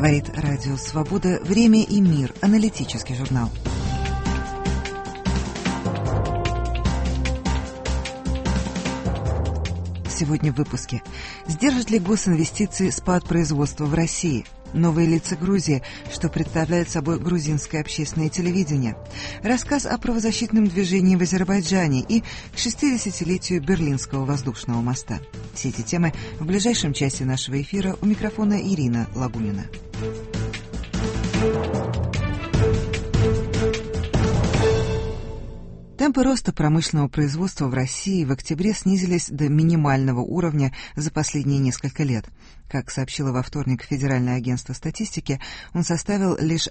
Говорит Радио Свобода. Время и мир. Аналитический журнал. Сегодня в выпуске. Сдержит ли госинвестиции спад производства в России? Новые лица Грузии, что представляет собой грузинское общественное телевидение. Рассказ о правозащитном движении в Азербайджане и к 60-летию Берлинского воздушного моста. Все эти темы в ближайшем часе нашего эфира. У микрофона Ирина Лагунина. Темпы роста промышленного производства в России в октябре снизились до минимального уровня за последние несколько лет. Как сообщило во вторник Федеральное агентство статистики, он составил лишь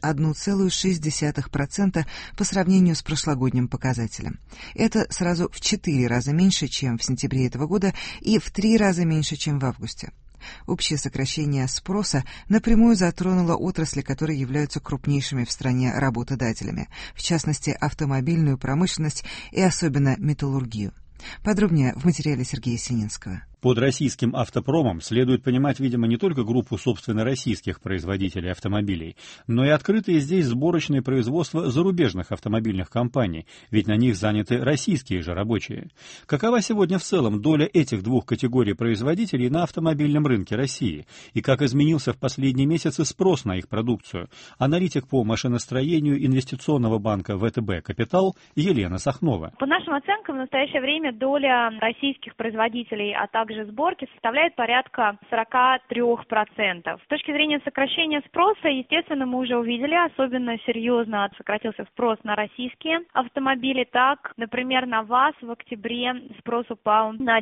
1,6% по сравнению с прошлогодним показателем. Это сразу в 4 раза меньше, чем в сентябре этого года, и в 3 раза меньше, чем в августе. Общее сокращение спроса напрямую затронуло отрасли, которые являются крупнейшими в стране работодателями, в частности, автомобильную промышленность и особенно металлургию. Подробнее в материале Сергея Сининского. Под российским автопромом следует понимать, видимо, не только группу собственно российских производителей автомобилей, но и открытые здесь сборочные производства зарубежных автомобильных компаний, ведь на них заняты российские же рабочие. Какова сегодня в целом доля этих двух категорий производителей на автомобильном рынке России? И как изменился в последние месяцы спрос на их продукцию? Аналитик по машиностроению инвестиционного банка ВТБ «Капитал» Елена Сахнова. По нашим оценкам, в настоящее время доля российских производителей, а также сборки составляет порядка 43%. С точки зрения сокращения спроса, естественно, мы уже увидели, особенно серьезно сократился спрос на российские автомобили. Так, например, на ВАЗ в октябре спрос упал на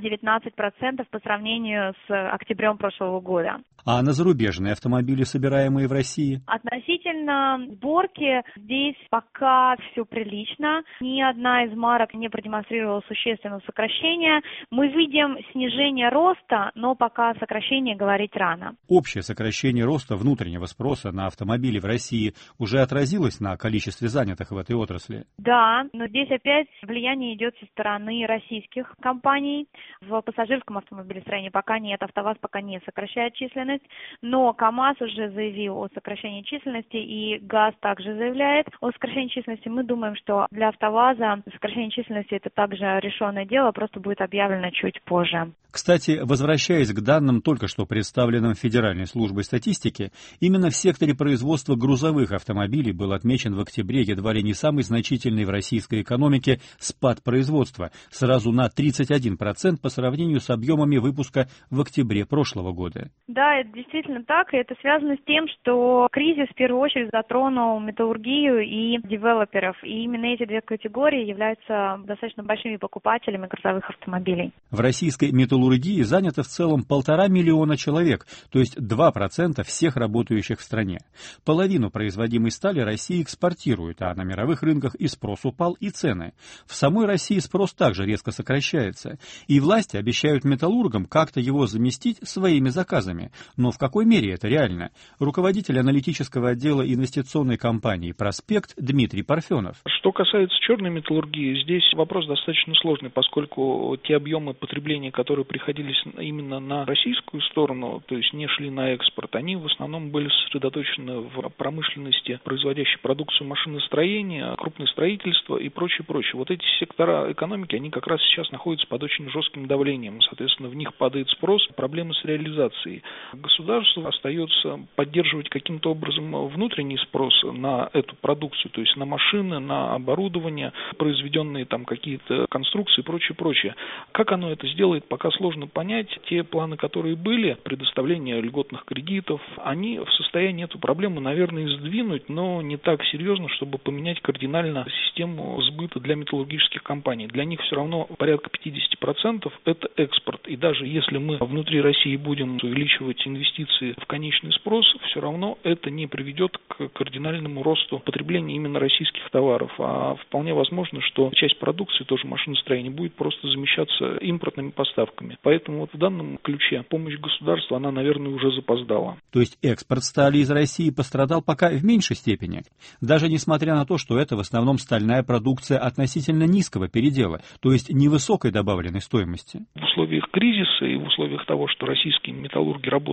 19% по сравнению с октябрем прошлого года. А на зарубежные автомобили, собираемые в России? Относительно сборки здесь пока все прилично. Ни одна из марок не продемонстрировала существенного сокращения. Мы видим снижение роста, но пока сокращение говорить рано. Общее сокращение роста внутреннего спроса на автомобили в России уже отразилось на количестве занятых в этой отрасли? Да, но здесь опять влияние идет со стороны российских компаний. В пассажирском автомобилестроении пока нет, АвтоВАЗ пока не сокращает численность. Но КАМАЗ уже заявил о сокращении численности, и ГАЗ также заявляет о сокращении численности. Мы думаем, что для АвтоВАЗа сокращение численности это также решенное дело, просто будет объявлено чуть позже. Кстати, возвращаясь к данным, только что представленным Федеральной службой статистики, именно в секторе производства грузовых автомобилей был отмечен в октябре едва ли не самый значительный в российской экономике спад производства, сразу на 31% по сравнению с объемами выпуска в октябре прошлого года. Да, это действительно так, и это связано с тем, что кризис в первую очередь затронул металлургию и девелоперов, и именно эти две категории являются достаточно большими покупателями грузовых автомобилей. В российской металлургии занято в целом 1,5 миллиона человек, то есть 2% всех работающих в стране. Половину производимой стали Россия экспортирует, а на мировых рынках и спрос упал, и цены. В самой России спрос также резко сокращается, и власти обещают металлургам как-то его заместить своими заказами. Но в какой мере это реально? Руководитель аналитического отдела инвестиционной компании «Проспект» Дмитрий Парфенов. Что касается черной металлургии, здесь вопрос достаточно сложный, поскольку те объемы потребления, которые приходились именно на российскую сторону, то есть не шли на экспорт, они в основном были сосредоточены в промышленности, производящей продукцию машиностроения, крупное строительство и прочее. Вот эти сектора экономики, они как раз сейчас находятся под очень жестким давлением, соответственно, в них падает спрос, проблемы с реализацией. Государство остается поддерживать каким-то образом внутренний спрос на эту продукцию, то есть на машины, на оборудование, произведенные там какие-то конструкции и прочее. Как оно это сделает, пока сложно понять. Те планы, которые были, предоставление льготных кредитов, они в состоянии эту проблему, наверное, сдвинуть, но не так серьезно, чтобы поменять кардинально систему сбыта для металлургических компаний. Для них все равно порядка 50% это экспорт. И даже если мы внутри России будем увеличивать инвестиции в конечный спрос, все равно это не приведет к кардинальному росту потребления именно российских товаров. А вполне возможно, что часть продукции, тоже машиностроения, будет просто замещаться импортными поставками. Поэтому вот в данном ключе помощь государства, она, наверное, уже запоздала. То есть экспорт стали из России пострадал пока в меньшей степени, даже несмотря на то, что это в основном стальная продукция относительно низкого передела, то есть невысокой добавленной стоимости. В условиях кризиса и в условиях того, что российские металлурги работают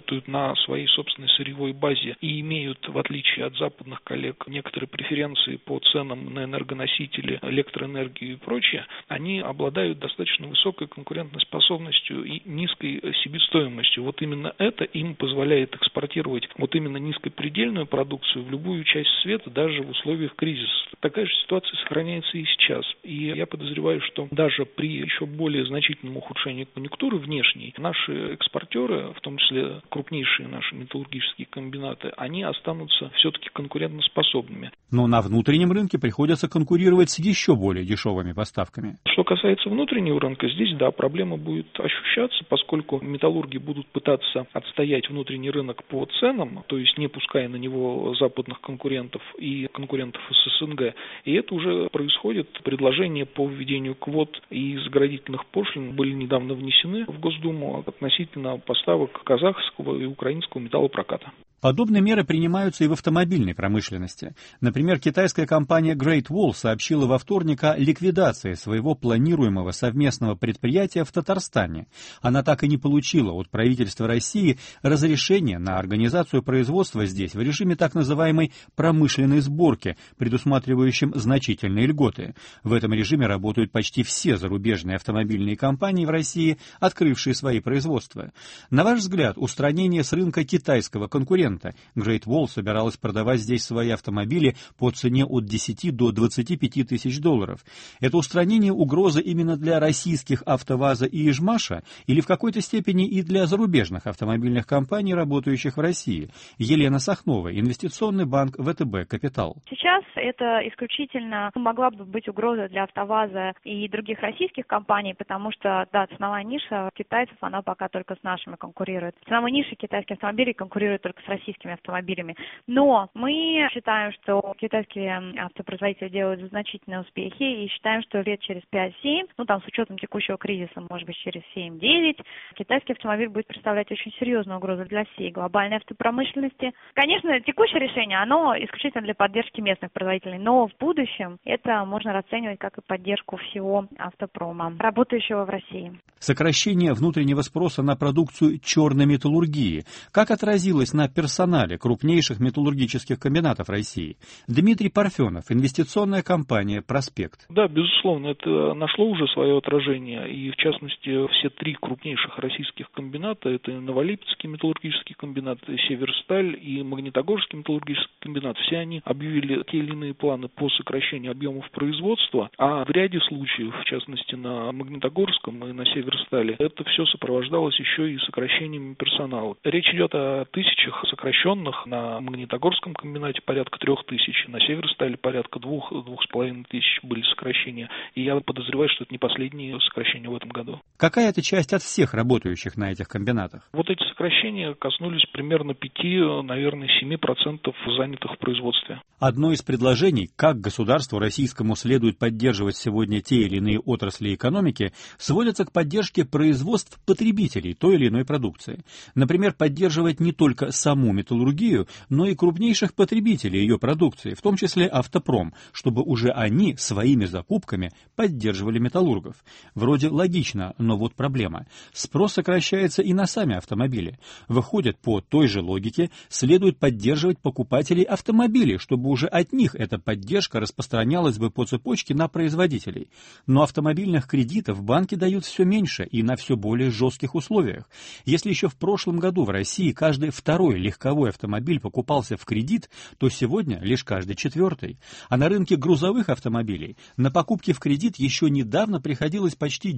работают на своей собственной сырьевой базе и имеют, в отличие от западных коллег, некоторые преференции по ценам на энергоносители, электроэнергию и прочее, они обладают достаточно высокой конкурентоспособностью и низкой себестоимостью. Вот именно это им позволяет экспортировать вот именно низкопредельную продукцию в любую часть света, даже в условиях кризиса. Такая же ситуация сохраняется и сейчас. И я подозреваю, что даже при еще более значительном ухудшении конъюнктуры внешней, наши экспортеры, в том числе крупнейшие наши металлургические комбинаты, они останутся все-таки конкурентоспособными. Но на внутреннем рынке приходится конкурировать с еще более дешевыми поставками. Что касается внутреннего рынка, здесь, да, проблема будет ощущаться, поскольку металлурги будут пытаться отстоять внутренний рынок по ценам, то есть не пуская на него западных конкурентов и конкурентов из СНГ. И это уже происходит. Предложения по введению квот и заградительных пошлин были недавно внесены в Госдуму относительно поставок казахского и украинского металлопроката. Подобные меры принимаются и в автомобильной промышленности. Например, китайская компания Great Wall сообщила во вторник о ликвидации своего планируемого совместного предприятия в Татарстане. Она так и не получила от правительства России разрешения на организацию производства здесь в режиме так называемой промышленной сборки, предусматривающем значительные льготы. В этом режиме работают почти все зарубежные автомобильные компании в России, открывшие свои производства. На ваш взгляд, устранение с рынка китайского конкурента Great Wall собиралась продавать здесь свои автомобили по цене от 10 до 25 тысяч долларов. Это устранение угрозы именно для российских АвтоВАЗа и Ижмаша или в какой-то степени и для зарубежных автомобильных компаний, работающих в России? Елена Сахнова, инвестиционный банк ВТБ «Капитал». Сейчас это исключительно могла бы быть угроза для АвтоВАЗа и других российских компаний, потому что, да, ценовая ниша китайцев, она пока только с нашими конкурирует. Ценовая ниша китайских автомобилей конкурирует только с российскими автомобилями. Но мы считаем, что китайские автопроизводители делают значительные успехи и считаем, что лет через 5-7, с учетом текущего кризиса, может быть, через 7-9, китайский автомобиль будет представлять очень серьезную угрозу для всей глобальной автопромышленности. Конечно, текущее решение, оно исключительно для поддержки местных производителей, но в будущем это можно расценивать как и поддержку всего автопрома, работающего в России. Сокращение внутреннего спроса на продукцию черной металлургии. Как отразилось на персонале крупнейших металлургических комбинатов России? Дмитрий Парфенов, инвестиционная компания «Проспект». Да, безусловно, это нашло уже свое отражение. И, в частности, все три крупнейших российских комбината, это Новолипецкий металлургический комбинат, Северсталь и Магнитогорский металлургический комбинат, все они объявили те или иные планы по сокращению объемов производства, а в ряде случаев, в частности, на Магнитогорском и на Северстале, это все сопровождалось еще и сокращением персонала. Речь идет о тысячах сокращенных, на Магнитогорском комбинате порядка 3000, на Северстале порядка 2-2,5 тысяч были сокращения. И я подозреваю, что это не последние сокращения в этом году. Какая это часть от всех работающих на этих комбинатах? Вот эти сокращения коснулись примерно 5, наверное, 7% занятых в производстве. Одно из предложений, как государству российскому следует поддерживать сегодня те или иные отрасли экономики, сводится к поддержке производств потребителей той или иной продукции. Например, поддерживать не только саму металлургию, но и крупнейших потребителей ее продукции, в том числе автопром, чтобы уже они своими закупками поддерживали металлургов. Вроде логично, но вот проблема. Спрос сокращается и на сами автомобили. Выходит, по той же логике следует поддерживать покупателей автомобилей, чтобы уже от них эта поддержка распространялась бы по цепочке на производителей. Но автомобильных кредитов банки дают все меньше и на все более жестких условиях. Если еще в прошлом году в России каждый второй легковой автомобиль покупался в кредит, то сегодня лишь каждый четвертый. А на рынке грузовых автомобилей на покупки в кредит еще недавно приходилось почти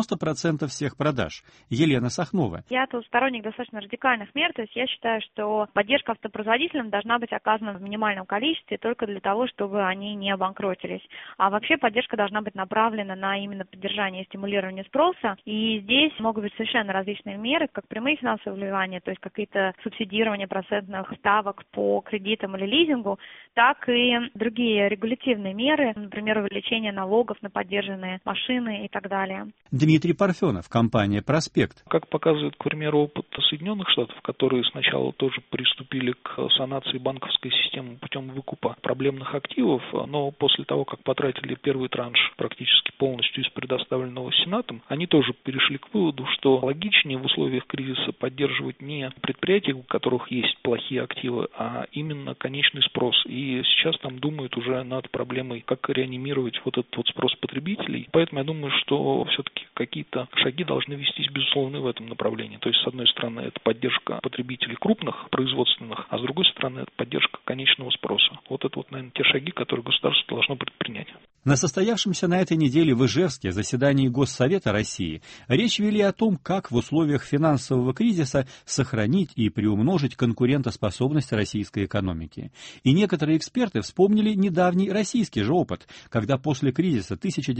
90% всех продаж. Елена Сахнова. Я тут сторонник достаточно радикальных мер, то есть я считаю, что поддержка автопроизводителям должна быть оказана в минимальном количестве только для того, чтобы они не обанкротились. А вообще поддержка должна быть направлена на именно поддержание и стимулирование спроса. И здесь могут быть совершенно различные меры, как прямые финансовые вливания, то есть какие-то субсидирования повышение процентных ставок по кредитам или лизингу, так и другие регулятивные меры, например, увеличение налогов на поддержанные машины и так далее. Дмитрий Парфенов, компания «Проспект». Как показывает, к примеру, опыт Соединенных Штатов, которые сначала тоже приступили к санации банковской системы путем выкупа проблемных активов, но после того, как потратили первый транш практически полностью из предоставленного Сенатом, они тоже перешли к выводу, что логичнее в условиях кризиса поддерживать не предприятия, у которых есть плохие активы, а именно конечный спрос. И сейчас там думают уже над проблемой, как реанимировать вот этот вот спрос потребителей. Поэтому я думаю, что все-таки какие-то шаги должны вестись, безусловно, в этом направлении. То есть, с одной стороны, это поддержка потребителей крупных, производственных, а с другой стороны, это поддержка конечного спроса. Вот это вот, наверное, те шаги, которые государство должно предпринять. На состоявшемся на этой неделе в Ижевске заседании Госсовета России речь вели о том, как в условиях финансового кризиса сохранить и приумножить конкурентоспособность российской экономики. И некоторые эксперты вспомнили недавний российский же опыт, когда после кризиса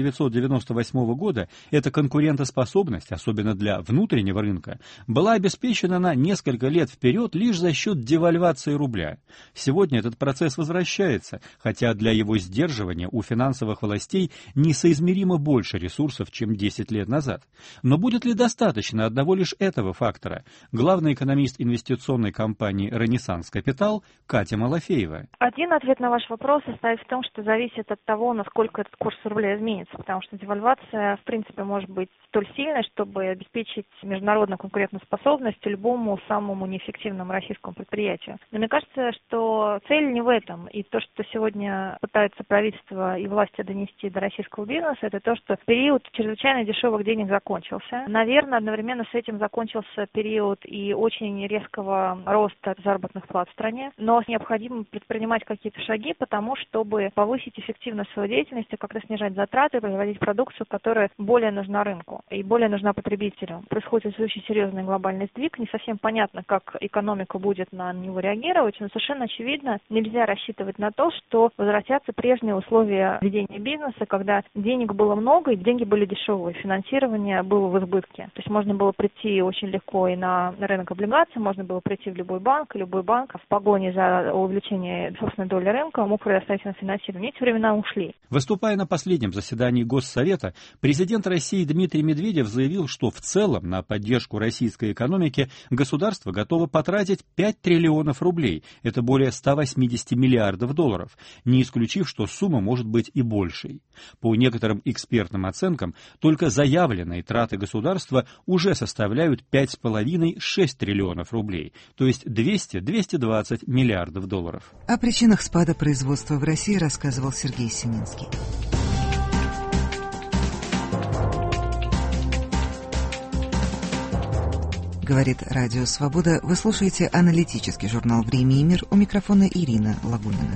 1998 года эта конкурентоспособность, особенно для внутреннего рынка, была обеспечена на несколько лет вперед лишь за счет девальвации рубля. Сегодня этот процесс возвращается, хотя для его сдерживания у финансовых властей несоизмеримо больше ресурсов, чем 10 лет назад. Но будет ли достаточно одного лишь этого фактора? Главный экономист инвестиционной компании «Ренессанс Капитал» Катя Малафеева. Один ответ на ваш вопрос состоит в том, что зависит от того, насколько этот курс рубля изменится, потому что девальвация, в принципе, может быть столь сильной, чтобы обеспечить международную конкурентоспособность любому самому неэффективному российскому предприятию. Но мне кажется, что цель не в этом. И то, что сегодня пытаются правительство и власти донести до российского бизнеса, это то, что период чрезвычайно дешевых денег закончился. Наверное, одновременно с этим закончился период и очень резкого роста заработных плат в стране, но необходимо предпринимать какие-то шаги по тому, чтобы повысить эффективность своей деятельности, как-то снижать затраты, производить продукцию, которая более нужна рынку и более нужна потребителю. Происходит очень серьезный глобальный сдвиг, не совсем понятно, как экономика будет на него реагировать, но совершенно очевидно, нельзя рассчитывать на то, что возвратятся прежние условия ведения бизнеса, когда денег было много и деньги были дешевые, финансирование было в избытке. То есть можно было прийти очень легко и на рынок облигаций, можно было прийти в любой банк, и любой банк в погоне за увеличение собственной доли рынка мог предоставить на финансирование. Эти времена ушли. Выступая на последнем заседании Госсовета, президент России Дмитрий Медведев заявил, что в целом на поддержку российской экономики государство готово потратить 5 триллионов рублей, это более 180 миллиардов долларов, не исключив, что сумма может быть и большей. По некоторым экспертным оценкам, только заявленные траты государства уже составляют 5,5-6 триллионов рублей, то есть 200-220 миллиардов долларов. О причинах спада производства в России рассказывал Сергей Семинский. Говорит Радио Свобода. Вы слушаете аналитический журнал «Время и мир». У микрофона Ирина Лагунина.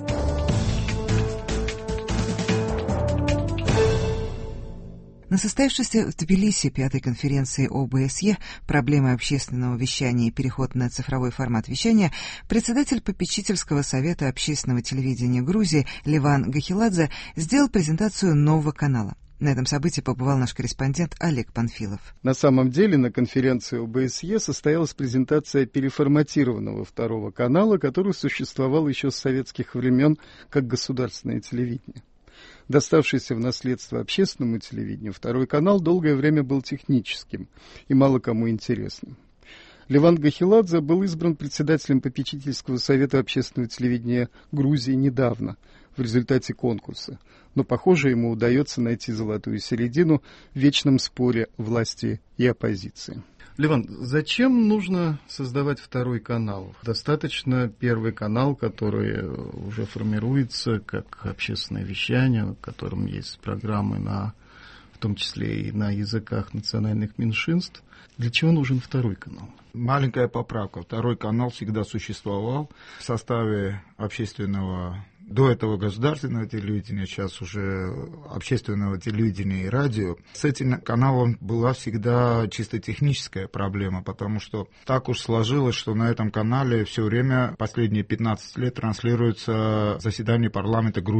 На состоявшейся в Тбилиси 5-й конференции ОБСЕ «Проблемы общественного вещания и переход на цифровой формат вещания» председатель попечительского совета общественного телевидения Грузии Леван Гахиладзе сделал презентацию нового канала. На этом событии побывал наш корреспондент Олег Панфилов. На самом деле на конференции ОБСЕ состоялась презентация переформатированного второго канала, который существовал еще с советских времен как государственное телевидение. Доставшийся в наследство общественному телевидению, второй канал долгое время был техническим и мало кому интересным. Леван Гахиладзе был избран председателем попечительского совета общественного телевидения Грузии недавно, в результате конкурса. Но, похоже, ему удается найти золотую середину в вечном споре власти и оппозиции. Леван, зачем нужно создавать второй канал? Достаточно первый канал, который уже формируется как общественное вещание, в котором есть программы в том числе и на языках национальных меньшинств. Для чего нужен второй канал? Маленькая поправка. Второй канал всегда существовал в составе общественного, до этого государственного телевидения, сейчас уже общественного телевидения и радио. С этим каналом была всегда чисто техническая проблема, потому что так уж сложилось, что на этом канале все время, последние 15 лет, транслируется заседание парламента Грузии.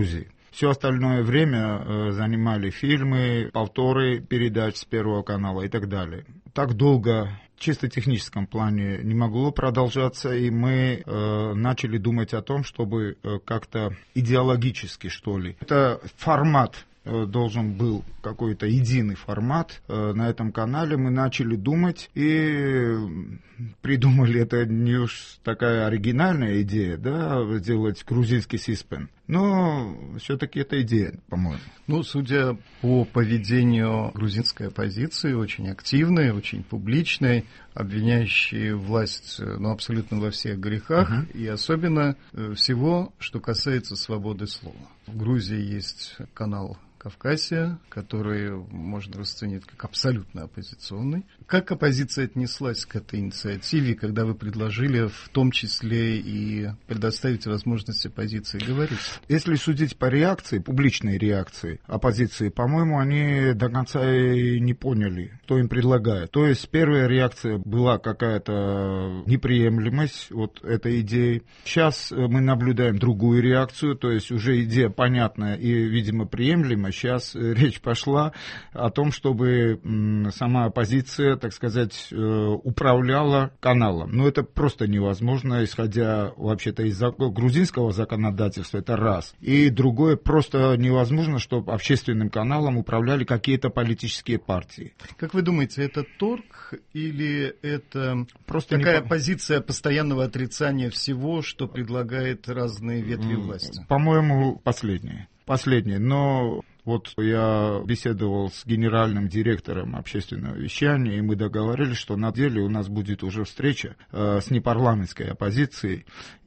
Все остальное время занимали фильмы, повторы передач с Первого канала и так далее. Так долго в чисто техническом плане не могло продолжаться, и мы начали думать о том, чтобы как-то идеологически, что ли. Это формат должен был какой-то единый формат на этом канале. Мы начали думать и придумали, это не уж такая оригинальная идея, да, сделать грузинский Сиспен. Но все-таки это идея, по-моему. Ну, судя по поведению грузинской оппозиции, очень активной, очень публичной, обвиняющей власть абсолютно во всех грехах, и особенно всего, что касается свободы слова. В Грузии есть канал «Кавказия», который можно расценить как абсолютно оппозиционный. Как оппозиция отнеслась к этой инициативе, когда вы предложили в том числе и предоставить возможность оппозиции говорить? Если судить по реакции, публичной реакции оппозиции, по-моему, они до конца и не поняли, что им предлагают. То есть первая реакция была какая-то неприемлемость вот этой идеи. Сейчас мы наблюдаем другую реакцию, то есть уже идея понятная и, видимо, приемлемая. Сейчас речь пошла о том, чтобы сама оппозиция, так сказать, управляла каналом. Но это просто невозможно, исходя вообще-то из грузинского законодательства, это раз. И другое, просто невозможно, чтобы общественным каналом управляли какие-то политические партии. Как вы думаете, это торг или это просто такая позиция постоянного отрицания всего, что предлагает разные ветви власти? По-моему, последнее. Но вот я беседовал с генеральным директором общественного вещания, и мы договорились, что на деле у нас будет уже встреча с непарламентской оппозицией,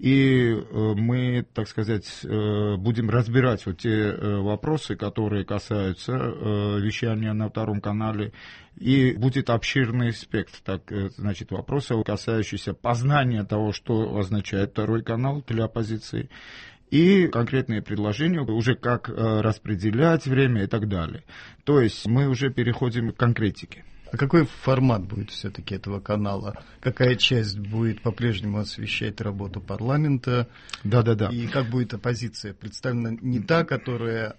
и мы, так сказать, будем разбирать вот те вопросы, которые касаются вещания на Втором канале, и будет обширный спектр, вопросов, касающихся познания того, что означает Второй канал для оппозиции, и конкретные предложения, уже как распределять время и так далее. То есть мы уже переходим к конкретике. А какой формат будет все-таки этого канала? Какая часть будет по-прежнему освещать работу парламента? Да. И как будет оппозиция представлена? Не та, которая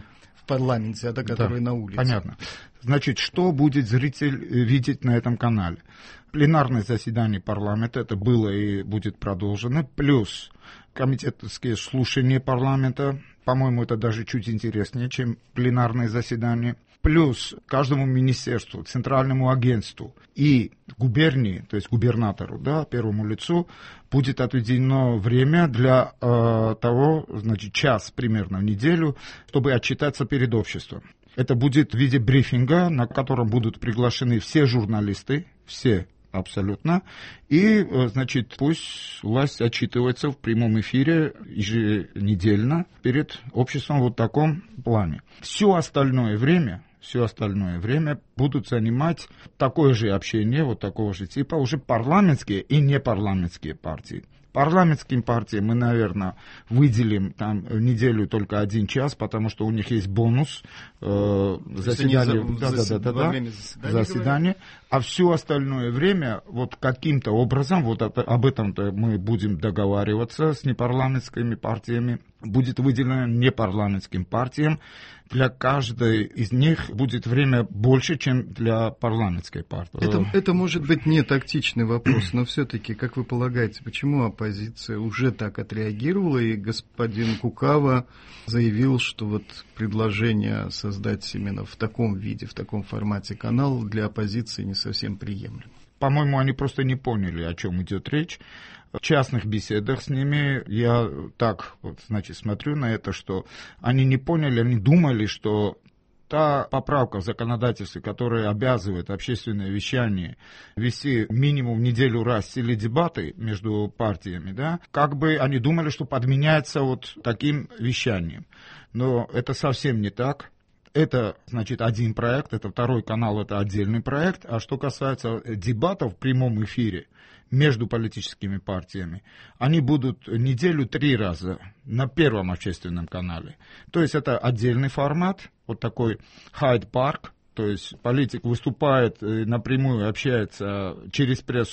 в парламенте, а та, которая на улице. Понятно. Значит, что будет зритель видеть на этом канале? Пленарное заседание парламента, это было и будет продолжено, плюс комитетские слушания парламента, по-моему, это даже чуть интереснее, чем пленарное заседание, плюс каждому министерству, центральному агентству и губернии, то есть губернатору, первому лицу, будет отведено время для того, час примерно в неделю, чтобы отчитаться перед обществом. Это будет в виде брифинга, на котором будут приглашены все журналисты, все абсолютно. И, пусть власть отчитывается в прямом эфире еженедельно перед обществом в таком плане. Все остальное время будут занимать такое же общение, такого же типа, уже парламентские и непарламентские партии. Парламентским партиям мы, наверное, выделим там неделю только 1 час, потому что у них есть бонус заседания. А все остальное время каким-то образом, об этом-то мы будем договариваться с непарламентскими партиями, будет выделено непарламентским партиям. Для каждой из них будет время больше, чем для парламентской партии. Это может быть не тактичный вопрос, но все-таки, как вы полагаете, почему оппозиция уже так отреагировала, и господин Кукава заявил, что предложение создать именно в таком виде, в таком формате канал для оппозиции не совсем приемлемо? По-моему, они просто не поняли, о чем идет речь. В частных беседах с ними я смотрю на это, что они не поняли, они думали, что та поправка в законодательстве, которая обязывает общественное вещание вести минимум в неделю раз теледебаты между партиями, они думали, что подменяется таким вещанием. Но это совсем не так. Это, один проект, это Второй канал, это отдельный проект. А что касается дебатов в прямом эфире между политическими партиями, они будут неделю 3 раза на Первом общественном канале. То есть это отдельный формат, такой Хайд-парк, то есть политик выступает напрямую, общается через прессу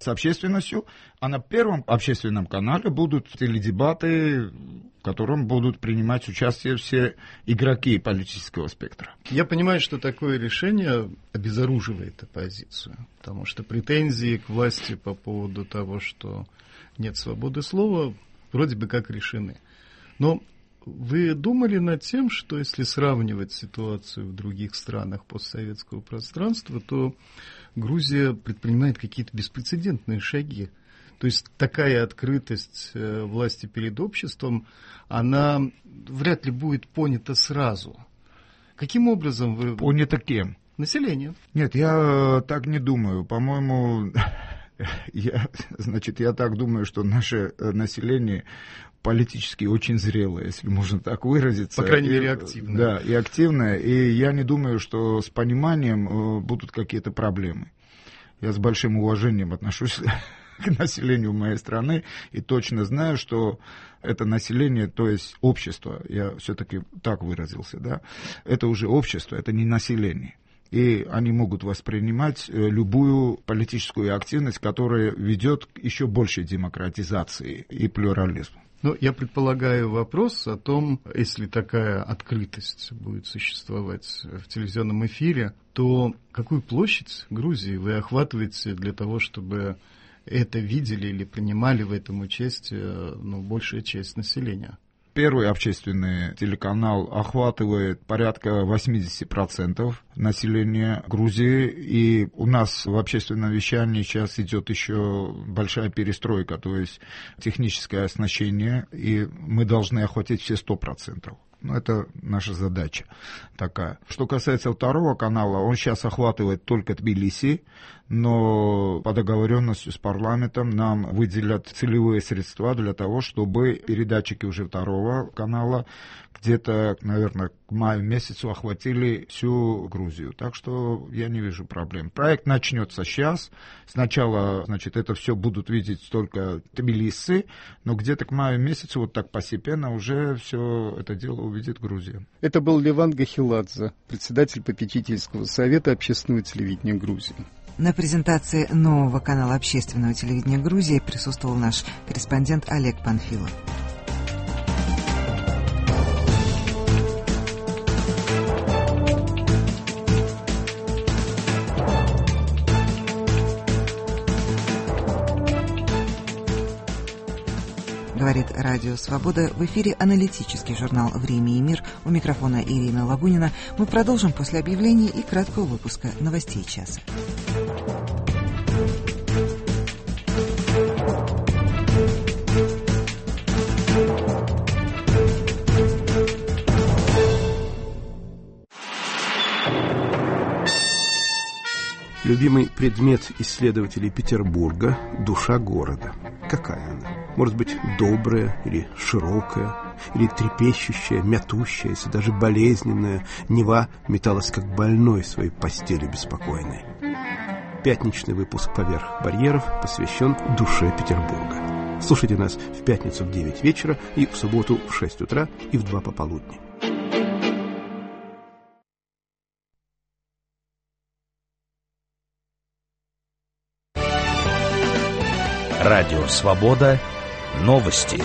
с общественностью, а на Первом общественном канале будут теледебаты, в котором будут принимать участие все игроки политического спектра. Я понимаю, что такое решение обезоруживает оппозицию, потому что претензии к власти по поводу того, что нет свободы слова, вроде бы как решены. Но вы думали над тем, что если сравнивать ситуацию в других странах постсоветского пространства, то Грузия предпринимает какие-то беспрецедентные шаги? То есть такая открытость власти перед обществом, она вряд ли будет понята сразу. Каким образом вы... Понято кем? Населением. Нет, я так не думаю. По-моему, я так думаю, что наше население политически очень зрелое, если можно так выразиться. По крайней мере, активное. Да, и активное. И я не думаю, что с пониманием будут какие-то проблемы. Я с большим уважением отношусь к населению моей страны и точно знаю, что это население, то есть общество, я все-таки так выразился, да, это уже общество, это не население. И они могут воспринимать любую политическую активность, которая ведет к еще большей демократизации и плюрализму. Ну, я предполагаю вопрос о том, если такая открытость будет существовать в телевизионном эфире, то какую площадь Грузии вы охватываете для того, чтобы это видели или принимали в этом участие большая часть населения? Первый общественный телеканал охватывает порядка 80% населения Грузии, и у нас в общественном вещании сейчас идет еще большая перестройка, то есть техническое оснащение, и мы должны охватить все 100%. Это наша задача такая. Что касается второго канала, он сейчас охватывает только Тбилиси, но по договоренности с парламентом нам выделят целевые средства для того, чтобы передатчики уже второго канала где-то, наверное, к маю месяцу охватили всю Грузию. Так что я не вижу проблем. Проект начнется сейчас. Сначала, это все будут видеть только Тбилиси, но где-то к маю месяцу вот так постепенно уже все это дело увидит Грузия. Это был Леван Гахиладзе, председатель попечительского совета общественного телевидения Грузии. На презентации нового канала общественного телевидения Грузии присутствовал наш корреспондент Олег Панфилов. Говорит Радио Свобода. В эфире аналитический журнал «Время и мир». У микрофона Ирина Лабунина. Мы продолжим после объявлений и краткого выпуска новостей часа. Любимый предмет исследователей Петербурга – душа города. Какая она? Может быть, добрая или широкая, или трепещущая, мятущаяся, даже болезненная. Нева металась как больной в своей постели беспокойной. Пятничный выпуск «Поверх барьеров» посвящен душе Петербурга. Слушайте нас в пятницу в 9 вечера и в субботу в 6 утра и в 2 пополудни. Радио «Свобода». Новости.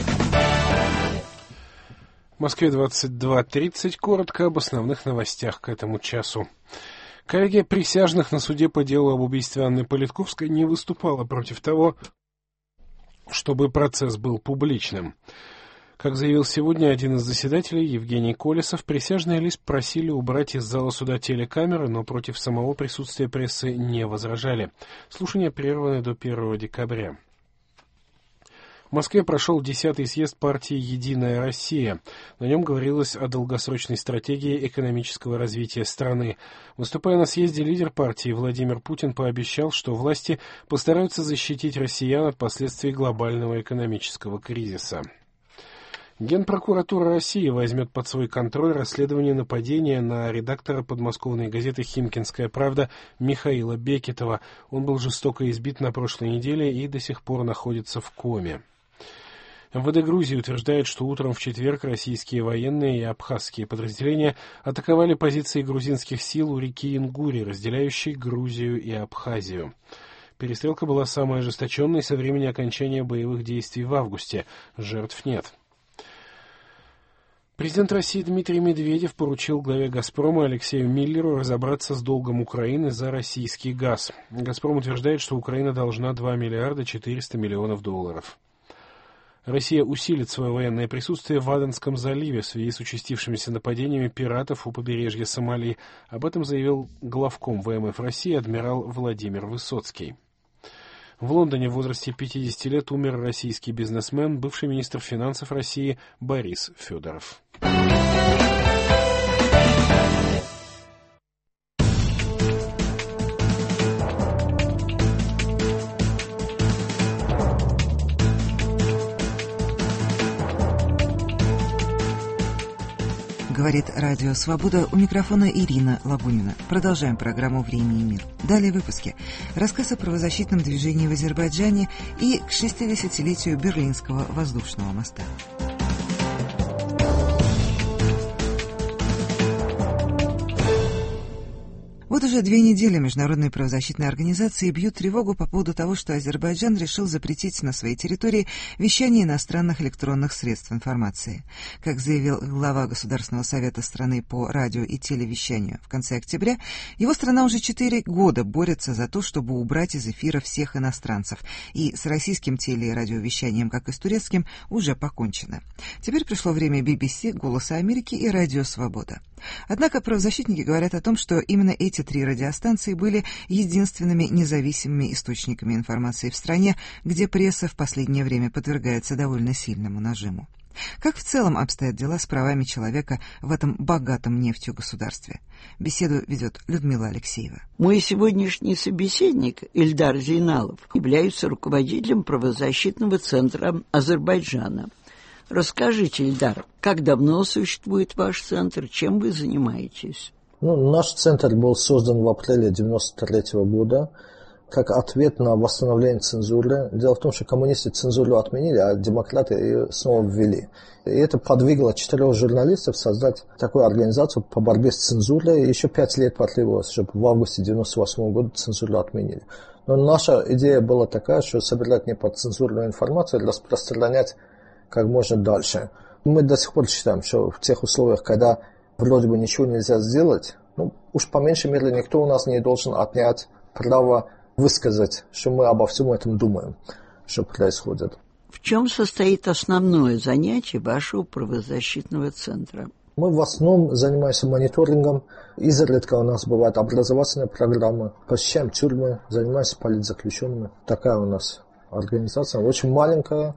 В Москве 22:30. Коротко об основных новостях к этому часу. Коллегия присяжных на суде по делу об убийстве Анны Политковской не выступала против того, чтобы процесс был публичным. Как заявил сегодня один из заседателей, Евгений Колесов, присяжные лишь просили убрать из зала суда телекамеры, но против самого присутствия прессы не возражали. Слушания прерваны до 1 декабря. В Москве прошел 10-й съезд партии «Единая Россия». На нем говорилось о долгосрочной стратегии экономического развития страны. Выступая на съезде, лидер партии Владимир Путин пообещал, что власти постараются защитить россиян от последствий глобального экономического кризиса. Генпрокуратура России возьмет под свой контроль расследование нападения на редактора подмосковной газеты «Химкинская правда» Михаила Бекетова. Он был жестоко избит на прошлой неделе и до сих пор находится в коме. МВД Грузии утверждает, что утром в четверг российские военные и абхазские подразделения атаковали позиции грузинских сил у реки Ингури, разделяющей Грузию и Абхазию. Перестрелка была самой ожесточенной со времени окончания боевых действий в августе. Жертв нет. Президент России Дмитрий Медведев поручил главе «Газпрома» Алексею Миллеру разобраться с долгом Украины за российский газ. «Газпром» утверждает, что Украина должна 2 миллиарда 400 миллионов долларов. Россия усилит свое военное присутствие в Аденском заливе в связи с участившимися нападениями пиратов у побережья Сомали. Об этом заявил главком ВМФ России адмирал Владимир Высоцкий. В Лондоне в возрасте 50 лет умер российский бизнесмен, бывший министр финансов России Борис Федоров. Говорит Радио Свобода, у микрофона Ирина Лабунина. Продолжаем программу «Время и мир». Далее в выпуске. Рассказ о правозащитном движении в Азербайджане и к 60-летию Берлинского воздушного моста. Вот уже 2 недели международные правозащитные организации бьют тревогу по поводу того, что Азербайджан решил запретить на своей территории вещание иностранных электронных средств информации. Как заявил глава Государственного совета страны по радио и телевещанию в конце октября, его страна уже 4 года борется за то, чтобы убрать из эфира всех иностранцев, и с российским теле- и радиовещанием, как и с турецким, уже покончено. Теперь пришло время BBC, Голоса Америки и Радио Свобода. Однако правозащитники говорят о том, что именно эти 3 радиостанции были единственными независимыми источниками информации в стране, где пресса в последнее время подвергается довольно сильному нажиму. Как в целом обстоят дела с правами человека в этом богатом нефтью государстве? Беседу ведет Людмила Алексеева. Мой сегодняшний собеседник Ильдар Зейналов является руководителем правозащитного центра Азербайджана. Расскажите, Ильдар, как давно существует ваш центр, чем вы занимаетесь? Наш центр был создан в апреле 1993 года как ответ на восстановление цензуры. Дело в том, что коммунисты цензуру отменили, а демократы ее снова ввели. И это подвигло 4 журналистов создать такую организацию по борьбе с цензурой. И еще 5 лет потребовалось, чтобы в августе 1998 года цензуру отменили. Но наша идея была такая, что собирать неподцензурную информацию и распространять как можно дальше. Мы до сих пор считаем, что в тех условиях, когда вроде бы ничего нельзя сделать, уж по меньшей мере никто у нас не должен отнять право высказать, что мы обо всем этом думаем, что происходит. В чем состоит основное занятие вашего правозащитного центра? Мы в основном занимаемся мониторингом. Изредка у нас бывает образовательная программа. Посещаем тюрьмы, занимаемся политзаключенными. Такая у нас организация, очень маленькая.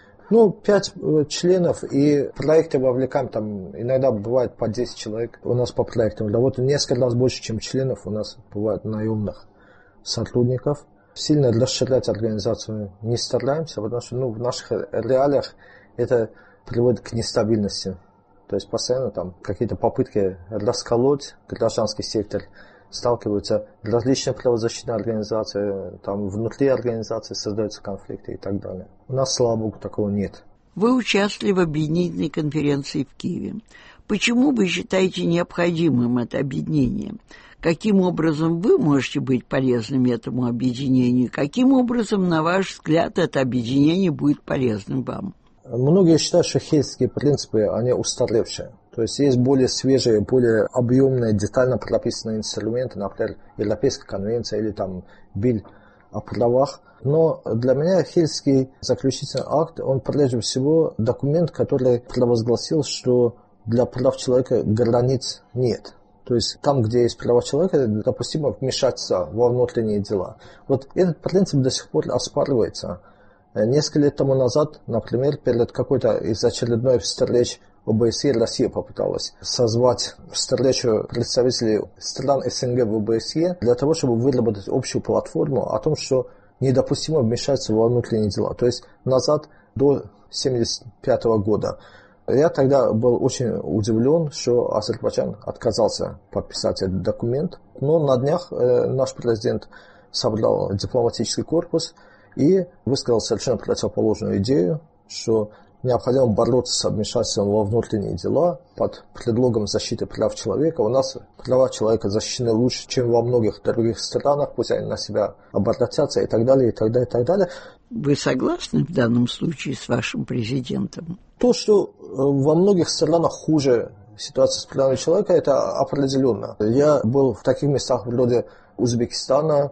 5 членов, и проекты вовлекаем, там иногда бывает по 10 человек у нас по проектам работают. Несколько раз больше, чем членов у нас бывает наемных сотрудников. Сильно расширять организацию не стараемся, потому что в наших реалиях это приводит к нестабильности. То есть постоянно там какие-то попытки расколоть гражданский сектор, сталкиваются различные правозащитные организации, там внутри организации создаются конфликты и так далее. У нас, слава богу, такого нет. Вы участвовали в объединительной конференции в Киеве. Почему вы считаете необходимым это объединение? Каким образом вы можете быть полезными этому объединению? Каким образом, на ваш взгляд, это объединение будет полезным вам? Многие считают, что хельские принципы, они устаревшие. То есть есть более свежие, более объемные, детально прописанные инструменты, например, Европейская конвенция или там Биль о правах. Но для меня Хельский заключительный акт, он прежде всего документ, который провозгласил, что для прав человека границ нет. То есть там, где есть права человека, допустимо вмешаться во внутренние дела. Вот этот принцип до сих пор оспаривается. Несколько лет тому назад, например, перед какой-то из очередной встреч ОБСЕ Россия попыталась созвать встречу представителей стран СНГ в ОБСЕ для того, чтобы выработать общую платформу о том, что недопустимо вмешаться во внутренние дела. То есть назад до 1975 года. Я тогда был очень удивлен, что Азербайджан отказался подписать этот документ. Но на днях наш президент собрал дипломатический корпус и высказал совершенно противоположную идею, что необходимо бороться с вмешательством во внутренние дела под предлогом защиты прав человека. У нас права человека защищены лучше, чем во многих других странах, пусть они на себя обратятся и так далее, и так далее, и так далее. Вы согласны в данном случае с вашим президентом? То, что во многих странах хуже ситуация с правами человека, это определенно. Я был в таких местах вроде Узбекистана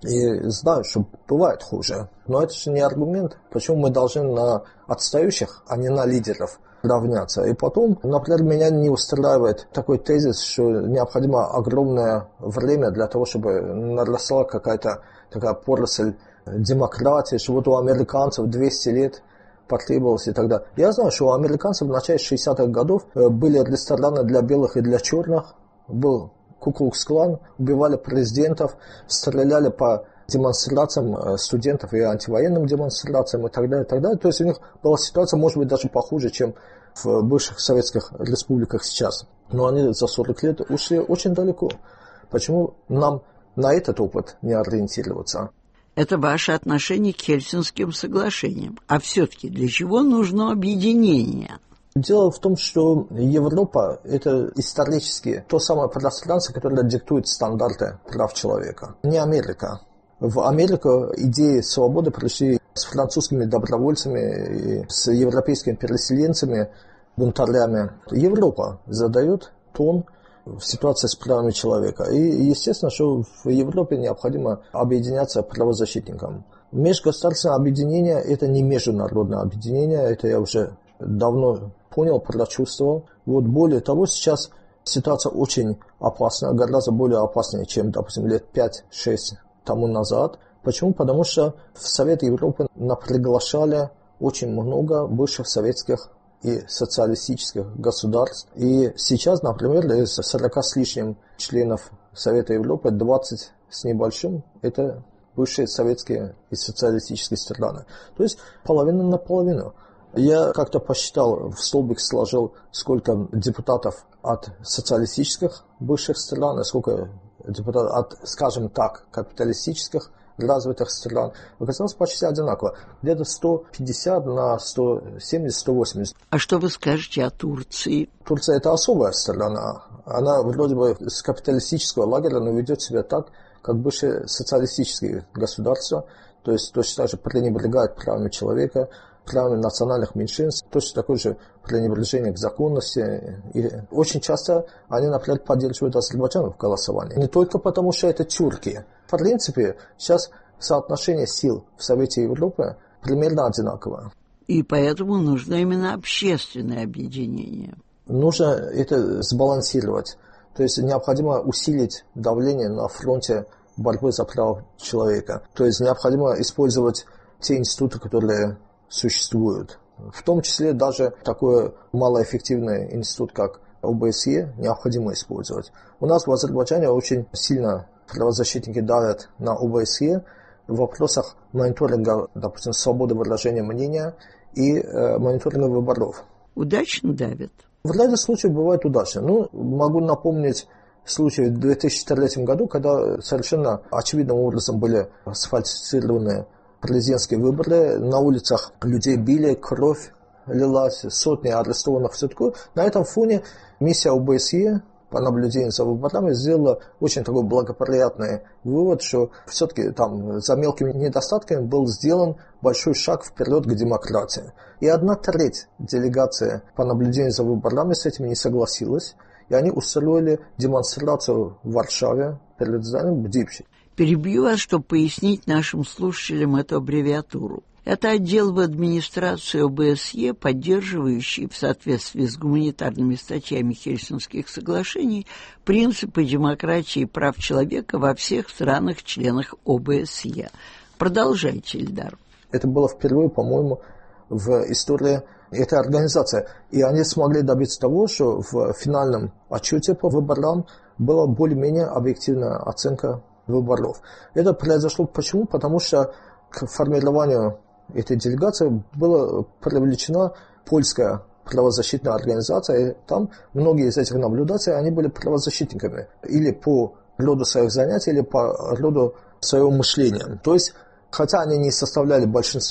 и знаю, что бывает хуже. Но это же не аргумент, почему мы должны на отстающих, а не на лидеров равняться. И потом, например, меня не устраивает такой тезис, что необходимо огромное время для того, чтобы наросла какая-то такая поросль демократии, что вот у американцев 200 лет потребовалось и так далее. Я знаю, что у американцев в начале 60-х годов были рестораны для белых и для черных, был Ку-Клукс-клан, убивали президентов, стреляли по демонстрациям студентов и антивоенным демонстрациям и так далее, и так далее. То есть у них была ситуация, может быть, даже похуже, чем в бывших советских республиках сейчас. Но они за 40 лет ушли очень далеко. Почему нам на этот опыт не ориентироваться? Это ваше отношение к Хельсинским соглашениям. А все-таки для чего нужно объединение? Дело в том, что Европа – это исторически то самое пространство, которое диктует стандарты прав человека. Не Америка. В Америку идеи свободы пришли с французскими добровольцами, с европейскими переселенцами, бунтарями. Европа задает тон в ситуации с правами человека. И естественно, что в Европе необходимо объединяться правозащитникам. Межгосударственное объединение – это не международное объединение, это я уже давно понял, прочувствовал. Вот более того, сейчас ситуация очень опасна, гораздо более опасная, чем, допустим, лет 5-6 тому назад. Почему? Потому что в Совет Европы наприглашали очень много бывших советских и социалистических государств. И сейчас, например, из 40 с лишним членов Совета Европы 20 с небольшим – это бывшие советские и социалистические страны. То есть половина на половину. Я как-то посчитал, в столбик сложил, сколько депутатов от социалистических бывших стран, и сколько депутатов от, скажем так, капиталистических развитых стран. Оказалось почти одинаково. Где-то 150 на 170, 180. А что вы скажете о Турции? Турция – это особая страна. Она вроде бы с капиталистического лагеря, но ведет себя так, как бывшие социалистические государства. То есть точно так же пренебрегает правами человека, правами национальных меньшинств, точно такое же пренебрежение к законности. И очень часто они, например, поддерживают Азербайджан в голосовании. Не только потому, что это тюрки. В принципе, сейчас соотношение сил в Совете Европы примерно одинаковое. И поэтому нужно именно общественное объединение. Нужно это сбалансировать. То есть необходимо усилить давление на фронте борьбы за права человека. То есть необходимо использовать те институты, которые существуют. В том числе даже такой малоэффективный институт, как ОБСЕ, необходимо использовать. У нас в Азербайджане очень сильно правозащитники давят на ОБСЕ в вопросах мониторинга, допустим, свободы выражения мнения и мониторинга выборов. Удачно давят? В ряде случаев бывает удачно. Могу напомнить случай в 2003 году, когда совершенно очевидным образом были сфальсифицированы президентские выборы, на улицах людей били, кровь лилась, сотни арестованных, все такое. На этом фоне миссия ОБСЕ по наблюдению за выборами сделала очень такой благоприятный вывод, что все-таки там за мелкими недостатками был сделан большой шаг вперед к демократии. И 1/3 делегации по наблюдению за выборами с этим не согласилась, и они устроили демонстрацию в Варшаве перед зданием БДИП. Перебью вас, чтобы пояснить нашим слушателям эту аббревиатуру. Это отдел в администрации ОБСЕ, поддерживающий в соответствии с гуманитарными статьями Хельсинских соглашений принципы демократии и прав человека во всех странах-членах ОБСЕ. Продолжайте, Ильдар. Это было впервые, по-моему, в истории этой организации. И они смогли добиться того, что в финальном отчете по выборам была более-менее объективная оценка выборов. Это произошло почему? Потому что к формированию этой делегации была привлечена польская правозащитная организация, и там многие из этих наблюдателей, они были правозащитниками или по роду своих занятий, или по роду своего мышления. То есть, хотя они не составляли большинства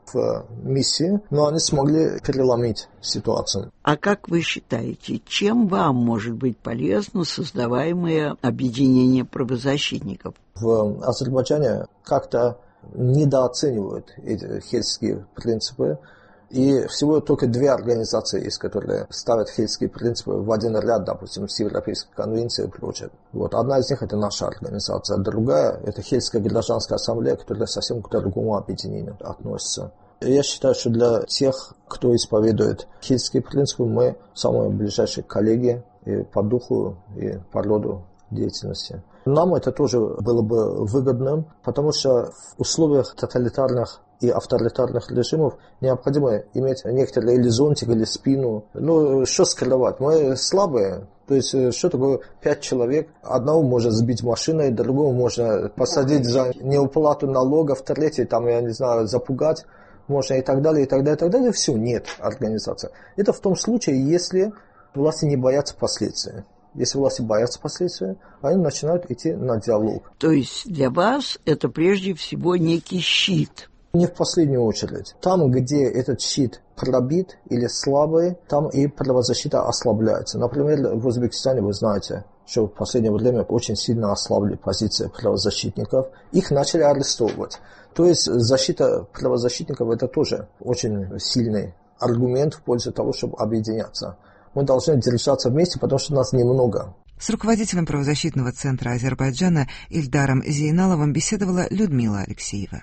в миссии, но они смогли переломить ситуацию. А как вы считаете, чем вам может быть полезно создаваемое объединение правозащитников? В Азербайджане как-то недооценивают эти хельсинские принципы. И всего только 2 организации есть, которые ставят хельсинские принципы в один ряд, допустим, с Европейской конвенцией и прочее. Вот. Одна из них – это наша организация, другая – это Хельсинская гражданская ассамблея, которая совсем к другому объединению относится. И я считаю, что для тех, кто исповедует хельсинские принципы, мы самые ближайшие коллеги и по духу, и по роду деятельности. Нам это тоже было бы выгодным, потому что в условиях тоталитарных и авторитарных режимов необходимо иметь некоторый или зонтик, или спину. Ну, что скрывать? Мы слабые. То есть, что такое 5 человек? Одного можно сбить машиной, другого можно посадить за неуплату налогов, третий, там, я не знаю, запугать можно и так далее, и так далее, и так далее. Все, нет организации. Это в том случае, если власти не боятся последствий. Если власти боятся последствий, они начинают идти на диалог. То есть для вас это прежде всего некий щит? Не в последнюю очередь. Там, где этот щит пробит или слабый, там и правозащита ослабляется. Например, в Узбекистане вы знаете, что в последнее время очень сильно ослабли позиции правозащитников. Их начали арестовывать. То есть защита правозащитников – это тоже очень сильный аргумент в пользу того, чтобы объединяться. Мы должны держаться вместе, потому что нас немного. С руководителем правозащитного центра Азербайджана Ильдаром Зейналовым беседовала Людмила Алексеева.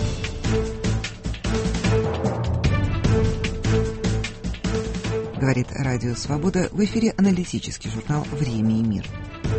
Говорит Радио Свобода, в эфире аналитический журнал «Время и мир».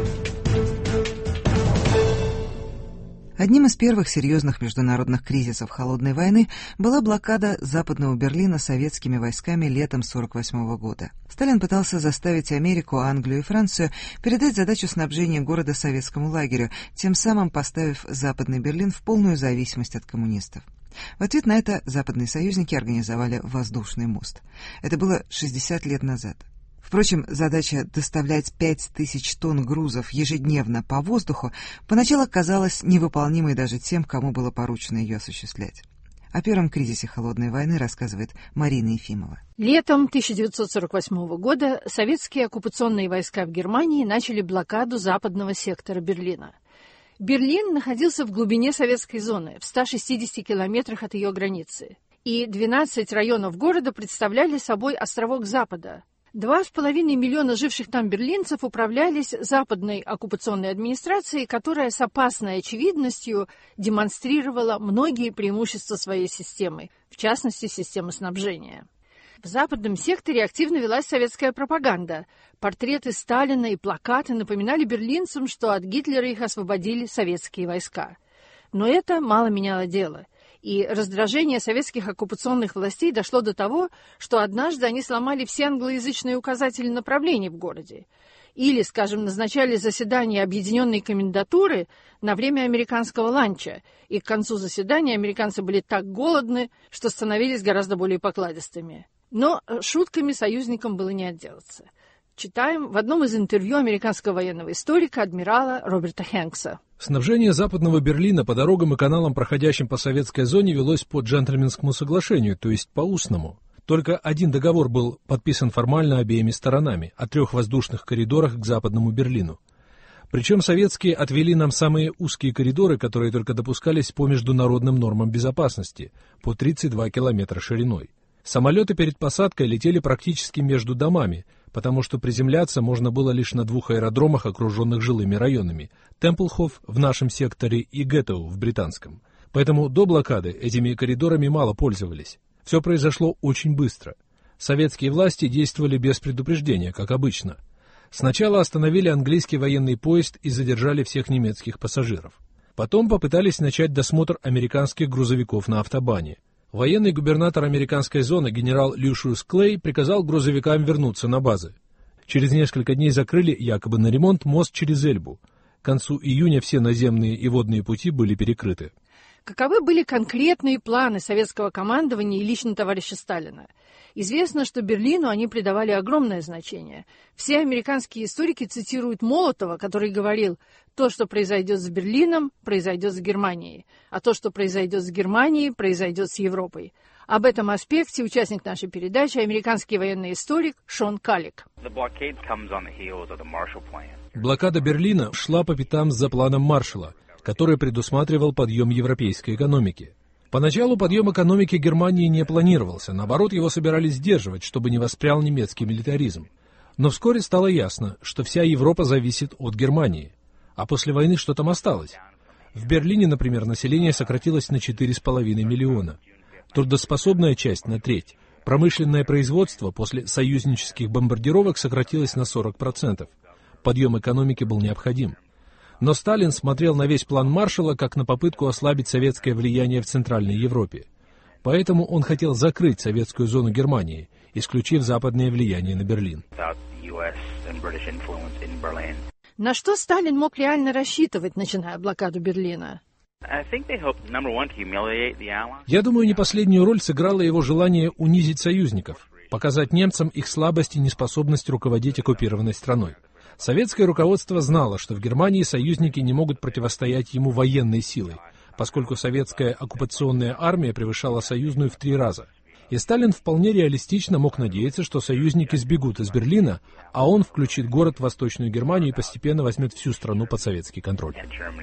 Одним из первых серьезных международных кризисов Холодной войны была блокада Западного Берлина советскими войсками летом 1948 года. Сталин пытался заставить Америку, Англию и Францию передать задачу снабжения города советскому лагерю, тем самым поставив Западный Берлин в полную зависимость от коммунистов. В ответ на это западные союзники организовали воздушный мост. Это было 60 лет назад. Впрочем, задача доставлять 5000 тонн грузов ежедневно по воздуху поначалу казалась невыполнимой даже тем, кому было поручено ее осуществлять. О первом кризисе Холодной войны рассказывает Марина Ефимова. Летом 1948 года советские оккупационные войска в Германии начали блокаду западного сектора Берлина. Берлин находился в глубине советской зоны, в 160 километрах от ее границы. И 12 районов города представляли собой островок Запада. 2,5 миллиона живших там берлинцев управлялись западной оккупационной администрацией, которая с опасной очевидностью демонстрировала многие преимущества своей системы, в частности, системы снабжения. В западном секторе активно велась советская пропаганда. Портреты Сталина и плакаты напоминали берлинцам, что от Гитлера их освободили советские войска. Но это мало меняло дело. И раздражение советских оккупационных властей дошло до того, что однажды они сломали все англоязычные указатели направлений в городе. Или, скажем, назначали заседание объединенной комендатуры на время американского ланча, и к концу заседания американцы были так голодны, что становились гораздо более покладистыми. Но шутками союзникам было не отделаться. Читаем в одном из интервью американского военного историка адмирала Роберта Хэнкса. Снабжение Западного Берлина по дорогам и каналам, проходящим по советской зоне, велось по джентльменскому соглашению, то есть по устному. Только один договор был подписан формально обеими сторонами о 3 воздушных коридорах к Западному Берлину. Причем советские отвели нам самые узкие коридоры, которые только допускались по международным нормам безопасности, по 32 километра шириной. Самолеты перед посадкой летели практически между домами, потому что приземляться можно было лишь на 2 аэродромах, окруженных жилыми районами – Темплхоф в нашем секторе и Геттоу в британском. Поэтому до блокады этими коридорами мало пользовались. Все произошло очень быстро. Советские власти действовали без предупреждения, как обычно. Сначала остановили английский военный поезд и задержали всех немецких пассажиров. Потом попытались начать досмотр американских грузовиков на автобане. Военный губернатор американской зоны генерал Люшиус Клей приказал грузовикам вернуться на базы. Через несколько дней закрыли, якобы на ремонт, мост через Эльбу. К концу июня все наземные и водные пути были перекрыты. Каковы были конкретные планы советского командования и лично товарища Сталина? Известно, что Берлину они придавали огромное значение. Все американские историки цитируют Молотова, который говорил: «То, что произойдет с Берлином, произойдет с Германией, а то, что произойдет с Германией, произойдет с Европой». Об этом аспекте участник нашей передачи, американский военный историк Шон Калик. Блокада Берлина шла по пятам за планом Маршалла, который предусматривал подъем европейской экономики. Поначалу подъем экономики Германии не планировался, наоборот, его собирались сдерживать, чтобы не воспрял немецкий милитаризм. Но вскоре стало ясно, что вся Европа зависит от Германии. А после войны что там осталось? В Берлине, например, население сократилось на 4,5 миллиона. Трудоспособная часть на треть. Промышленное производство после союзнических бомбардировок сократилось на 40%. Подъем экономики был необходим. Но Сталин смотрел на весь план Маршалла как на попытку ослабить советское влияние в Центральной Европе. Поэтому он хотел закрыть советскую зону Германии, исключив западное влияние на Берлин. На что Сталин мог реально рассчитывать, начиная блокаду Берлина? Я думаю, не последнюю роль сыграло его желание унизить союзников, показать немцам их слабость и неспособность руководить оккупированной страной. Советское руководство знало, что в Германии союзники не могут противостоять ему военной силой, поскольку советская оккупационная армия превышала союзную в 3 раза. И Сталин вполне реалистично мог надеяться, что союзники сбегут из Берлина, а он включит город в Восточную Германию и постепенно возьмет всю страну под советский контроль.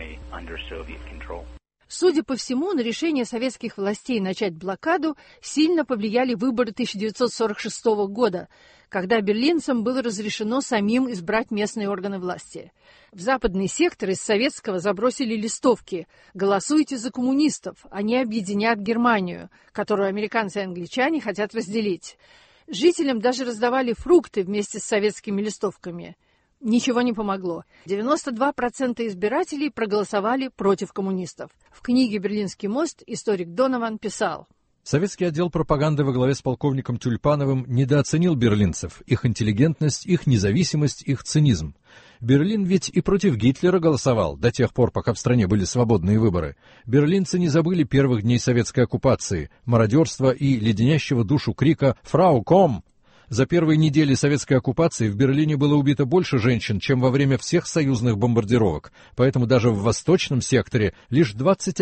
Судя по всему, на решение советских властей начать блокаду сильно повлияли выборы 1946 года, когда берлинцам было разрешено самим избрать местные органы власти. В западный сектор из советского забросили листовки «Голосуйте за коммунистов, они объединят Германию», которую американцы и англичане хотят разделить. Жителям даже раздавали фрукты вместе с советскими листовками. Ничего не помогло. 92% избирателей проголосовали против коммунистов. В книге «Берлинский мост» историк Донован писал: Советский отдел пропаганды во главе с полковником Тюльпановым недооценил берлинцев, их интеллигентность, их независимость, их цинизм. Берлин ведь и против Гитлера голосовал до тех пор, пока в стране были свободные выборы. Берлинцы не забыли первых дней советской оккупации, мародерства и леденящего душу крика «Фрау, ком!». За первые недели советской оккупации в Берлине было убито больше женщин, чем во время всех союзных бомбардировок, поэтому даже в восточном секторе лишь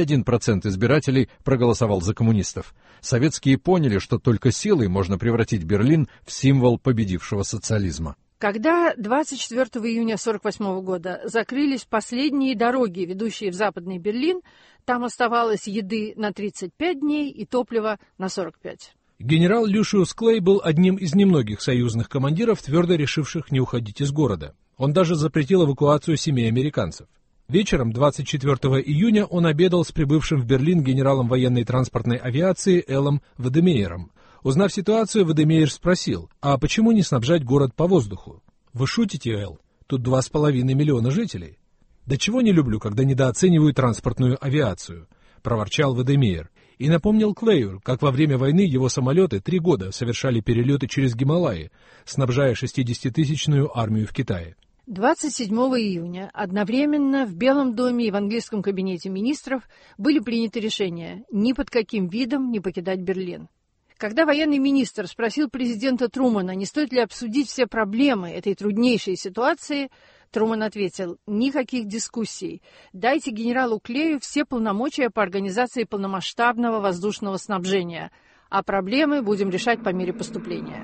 21% избирателей проголосовал за коммунистов. Советские поняли, что только силой можно превратить Берлин в символ победившего социализма. Когда 24 июня 1948 года закрылись последние дороги, ведущие в Западный Берлин, там оставалось еды на 35 дней и топлива на 45. Генерал Люшиус Клей был одним из немногих союзных командиров, твердо решивших не уходить из города. Он даже запретил эвакуацию семей американцев. Вечером 24 июня он обедал с прибывшим в Берлин генералом военной транспортной авиации Эллом Вадемейером. Узнав ситуацию, Вадемейер спросил: «А почему не снабжать город по воздуху?» «Вы шутите, Эл? Тут 2,5 миллиона жителей». «Да чего не люблю, когда недооценивают транспортную авиацию», — проворчал Вадемейер. И напомнил Клею, как во время войны его самолеты 3 года совершали перелеты через Гималаи, снабжая 60-тысячную армию в Китае. 27 июня одновременно в Белом доме и в английском кабинете министров были приняты решения ни под каким видом не покидать Берлин. Когда военный министр спросил президента Трумэна, не стоит ли обсудить все проблемы этой труднейшей ситуации, Трумэн ответил: никаких дискуссий. Дайте генералу Клею все полномочия по организации полномасштабного воздушного снабжения, а проблемы будем решать по мере поступления.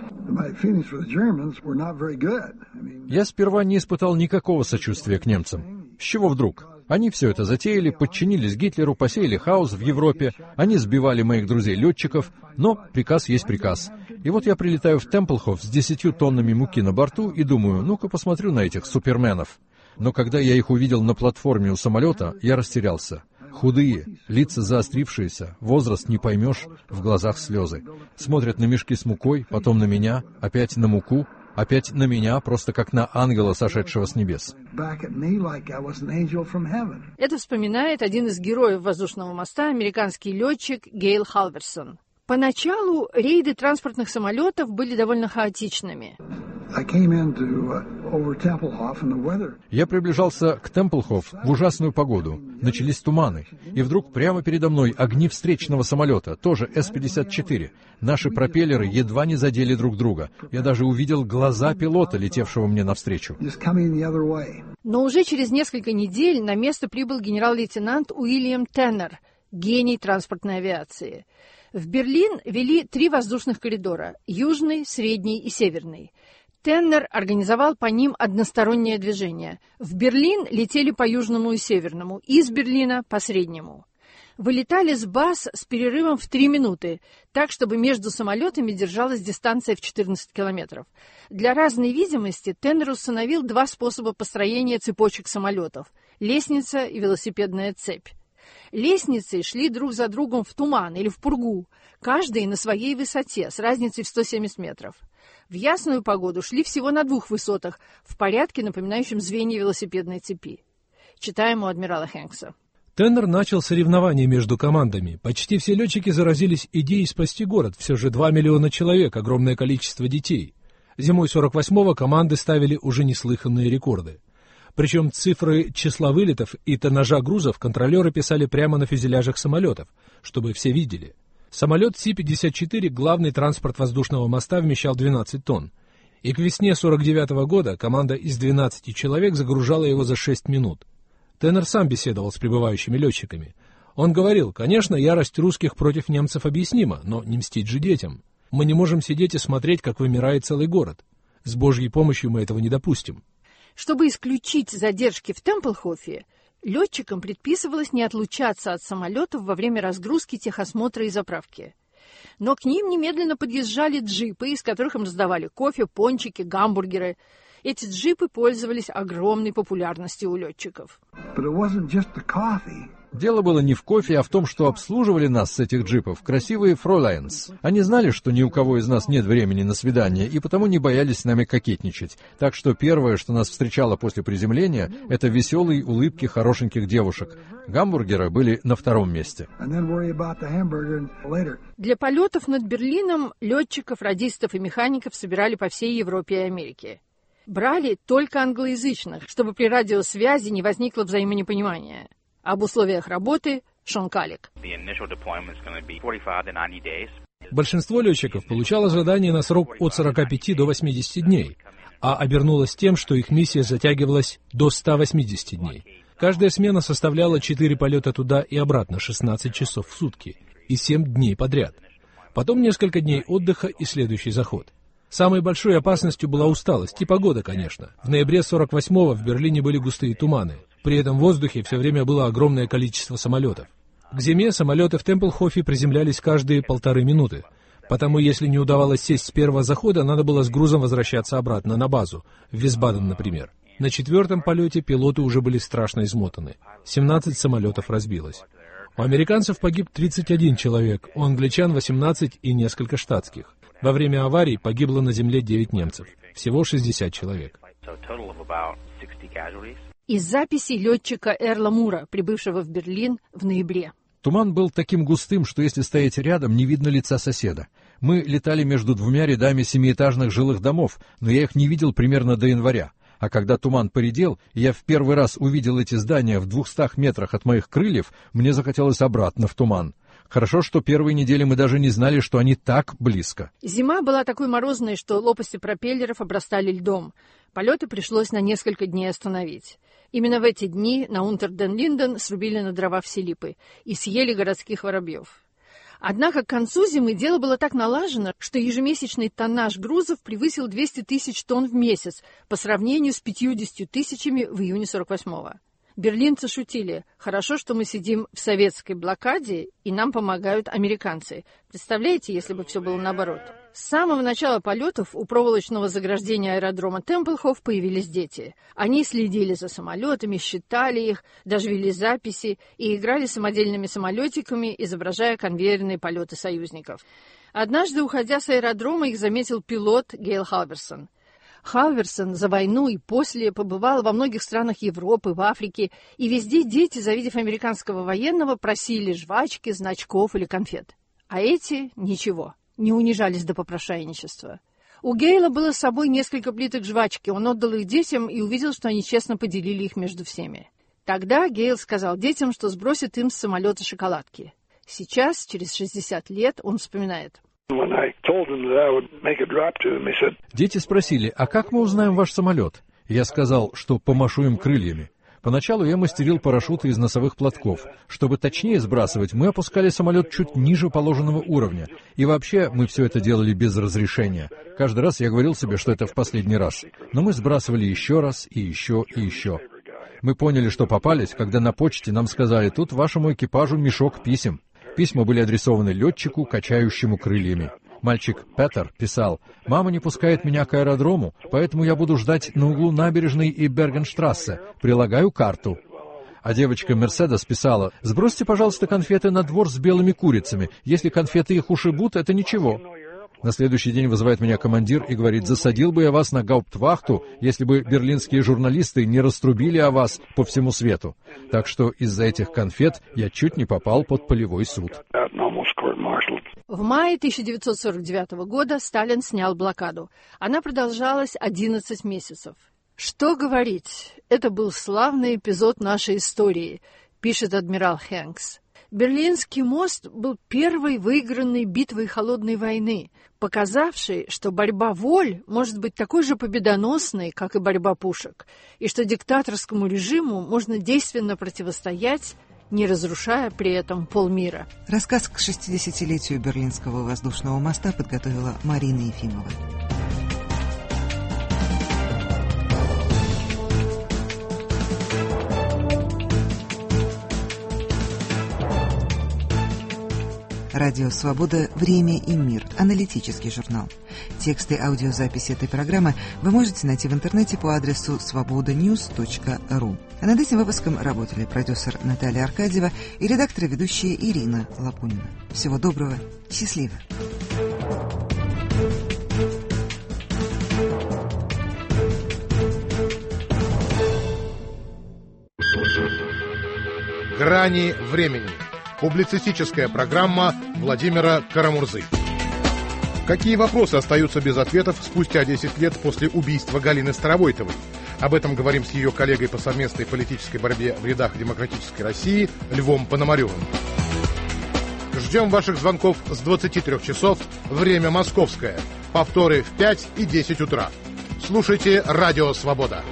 Я сперва не испытал никакого сочувствия к немцам. С чего вдруг? Они все это затеяли, подчинились Гитлеру, посеяли хаос в Европе, они сбивали моих друзей-летчиков, но приказ есть приказ. И вот я прилетаю в Темплхоф с 10 тоннами муки на борту и думаю, ну-ка посмотрю на этих суперменов. Но когда я их увидел на платформе у самолета, я растерялся. Худые, лица заострившиеся, возраст не поймешь, в глазах слезы. Смотрят на мешки с мукой, потом на меня, опять на муку, опять на меня, просто как на ангела, сошедшего с небес. Это вспоминает один из героев воздушного моста, американский летчик Гейл Халверсон. Поначалу рейды транспортных самолетов были довольно хаотичными. Я приближался к Темплхоф в ужасную погоду. Начались туманы. И вдруг прямо передо мной огни встречного самолета, тоже С-54. Наши пропеллеры едва не задели друг друга. Я даже увидел глаза пилота, летевшего мне навстречу. Но уже через несколько недель на место прибыл генерал-лейтенант Уильям Теннер, гений транспортной авиации. В Берлин вели 3 воздушных коридора – южный, средний и северный. Теннер организовал по ним одностороннее движение. В Берлин летели по южному и северному, из Берлина по среднему. Вылетали с баз с перерывом в 3 минуты, так, чтобы между самолетами держалась дистанция в 14 километров. Для разной видимости Теннер установил 2 способа построения цепочек самолетов – лестница и велосипедная цепь. Лестницы шли друг за другом в туман или в пургу, каждый на своей высоте, с разницей в 170 метров. В ясную погоду шли всего на 2 высотах, в порядке, напоминающем звенья велосипедной цепи. Читаем у адмирала Хэнкса. Теннер начал соревнования между командами. Почти все летчики заразились идеей спасти город. Все же 2 миллиона человек, огромное количество детей. Зимой 48-го команды ставили уже неслыханные рекорды. Причем цифры числа вылетов и тоннажа грузов контролеры писали прямо на фюзеляжах самолетов, чтобы все видели. Самолет Си-54, главный транспорт воздушного моста, вмещал 12 тонн. И к весне 49-го года команда из 12 человек загружала его за 6 минут. Теннер сам беседовал с прибывающими летчиками. Он говорил: «Конечно, ярость русских против немцев объяснима, но не мстить же детям. Мы не можем сидеть и смотреть, как вымирает целый город. С Божьей помощью мы этого не допустим». Чтобы исключить задержки в Темплхофе, летчикам предписывалось не отлучаться от самолетов во время разгрузки, техосмотра и заправки. Но к ним немедленно подъезжали джипы, из которых им раздавали кофе, пончики, гамбургеры. Эти джипы пользовались огромной популярностью у летчиков. Дело было не в кофе, а в том, что обслуживали нас с этих джипов красивые фролайнс. Они знали, что ни у кого из нас нет времени на свидание, и потому не боялись с нами кокетничать. Так что первое, что нас встречало после приземления, это веселые улыбки хорошеньких девушек. Гамбургеры были на 2-м месте. Для полетов над Берлином летчиков, радистов и механиков собирали по всей Европе и Америке. Брали только англоязычных, чтобы при радиосвязи не возникло взаимонепонимания. Об условиях работы Шон Калик. Большинство летчиков получало задание на срок от 45 до 80 дней, а обернулось тем, что их миссия затягивалась до 180 дней. Каждая смена составляла 4 полета туда и обратно, 16 часов в сутки, и 7 дней подряд. Потом несколько дней отдыха и следующий заход. Самой большой опасностью была усталость и погода, конечно. В ноябре 48-го в Берлине были густые туманы. При этом в воздухе все время было огромное количество самолетов. К зиме самолеты в Темплхофе приземлялись каждые 1,5 минуты. Потому, если не удавалось сесть с первого захода, надо было с грузом возвращаться обратно на базу, в Висбаден, например. На 4-м полете пилоты уже были страшно измотаны. 17 самолетов разбилось. У американцев погиб 31 человек, у англичан 18 и несколько штатских. Во время аварий погибло на земле 9 немцев. Всего 60 человек. Из записей летчика Эрла Мура, прибывшего в Берлин в ноябре. Туман был таким густым, что если стоять рядом, не видно лица соседа. Мы летали между 2 рядами 7-этажных жилых домов, но я их не видел примерно до января. А когда туман поредел, и я в первый раз увидел эти здания в 200 метрах от моих крыльев, мне захотелось обратно в туман. Хорошо, что первые недели мы даже не знали, что они так близко. Зима была такой морозной, что лопасти пропеллеров обрастали льдом. Полеты пришлось на несколько дней остановить. Именно в эти дни на Унтер-ден-Линден срубили на дрова все липы и съели городских воробьев. Однако к концу зимы дело было так налажено, что ежемесячный тоннаж грузов превысил 200 тысяч тонн в месяц по сравнению с 50 тысячами в июне 48-го. Берлинцы шутили: «Хорошо, что мы сидим в советской блокаде, и нам помогают американцы». Представляете, если бы все было наоборот? С самого начала полетов у проволочного заграждения аэродрома Темплхоф появились дети. Они следили за самолетами, считали их, даже вели записи и играли самодельными самолетиками, изображая конвейерные полеты союзников. Однажды, уходя с аэродрома, их заметил пилот Гейл Халверсон. Халверсон за войну и после побывал во многих странах Европы, в Африке, и везде дети, завидев американского военного, просили жвачки, значков или конфет. А эти ничего, не унижались до попрошайничества. У Гейла было с собой несколько плиток жвачки, он отдал их детям и увидел, что они честно поделили их между всеми. Тогда Гейл сказал детям, что сбросит им с самолета шоколадки. Сейчас, через 60 лет, он вспоминает. Дети спросили: «А как мы узнаем ваш самолет?» Я сказал, что помашу им крыльями. Поначалу я мастерил парашюты из носовых платков. Чтобы точнее сбрасывать, мы опускали самолет чуть ниже положенного уровня. И вообще, мы все это делали без разрешения. Каждый раз я говорил себе, что это в последний раз. Но мы сбрасывали еще раз, и еще, и еще. Мы поняли, что попались, когда на почте нам сказали: тут вашему экипажу мешок писем. Письма были адресованы летчику, качающему крыльями. Мальчик Петер писал: «Мама не пускает меня к аэродрому, поэтому я буду ждать на углу набережной и Бергенштрассе. Прилагаю карту». А девочка Мерседес писала: «Сбросьте, пожалуйста, конфеты на двор с белыми курицами. Если конфеты их ушибут, это ничего». На следующий день вызывает меня командир и говорит: «Засадил бы я вас на гауптвахту, если бы берлинские журналисты не раструбили о вас по всему свету». Так что из-за этих конфет я чуть не попал под полевой суд. В мае 1949 года Сталин снял блокаду. Она продолжалась 11 месяцев. Что говорить, это был славный эпизод нашей истории, пишет адмирал Хэнкс. Берлинский мост был первой выигранной битвой холодной войны, показавшей, что борьба воль может быть такой же победоносной, как и борьба пушек, и что диктаторскому режиму можно действенно противостоять, не разрушая при этом полмира. Рассказ к 60-летию Берлинского воздушного моста подготовила Марина Ефимова. Радио «Свобода. Время и мир». Аналитический журнал. Тексты и аудиозаписи этой программы вы можете найти в интернете по адресу svobodanews.ru. А над этим выпуском работали продюсер Наталья Аркадьева и редактор и ведущая Ирина Лапунина. Всего доброго. Счастливо. «Грани времени». Публицистическая программа Владимира Карамурзы. Какие вопросы остаются без ответов спустя 10 лет после убийства Галины Старовойтовой? Об этом говорим с ее коллегой по совместной политической борьбе в рядах Демократической России Львом Пономаревым. Ждем ваших звонков с 23 часов, время московское. Повторы в 5 и 10 утра. Слушайте «Радио Свобода».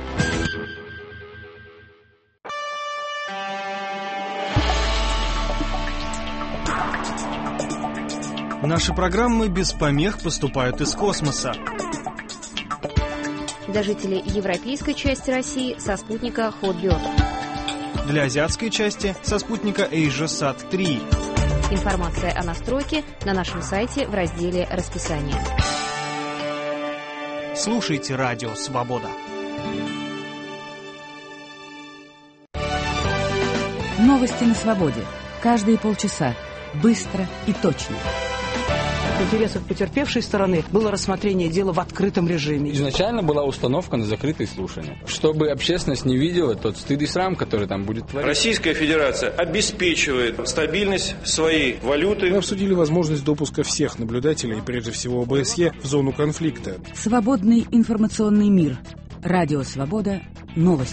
Наши программы без помех поступают из космоса. Для жителей европейской части России со спутника Hotbird. Для азиатской части со спутника AsiaSat-3. Информация о настройке на нашем сайте в разделе «Расписание». Слушайте «Радио Свобода». Новости на свободе. Каждые полчаса. Быстро и точно. В интересах потерпевшей стороны было рассмотрение дела в открытом режиме. Изначально была установка на закрытые слушания, чтобы общественность не видела тот стыд и срам, который там будет твориться. Российская Федерация обеспечивает стабильность своей валюты. Мы обсудили возможность допуска всех наблюдателей, прежде всего ОБСЕ, в зону конфликта. Свободный информационный мир. Радио Свобода. Новости.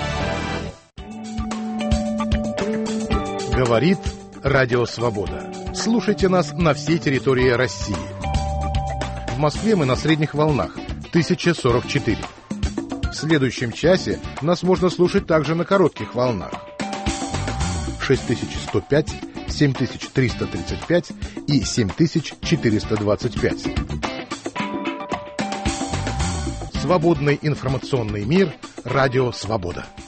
Говорит Радио Свобода. Слушайте нас на всей территории России. В Москве мы на средних волнах 1044. В следующем часе нас можно слушать также на коротких волнах 6105, 7335 и 7425. Свободный информационный мир. Радио Свобода.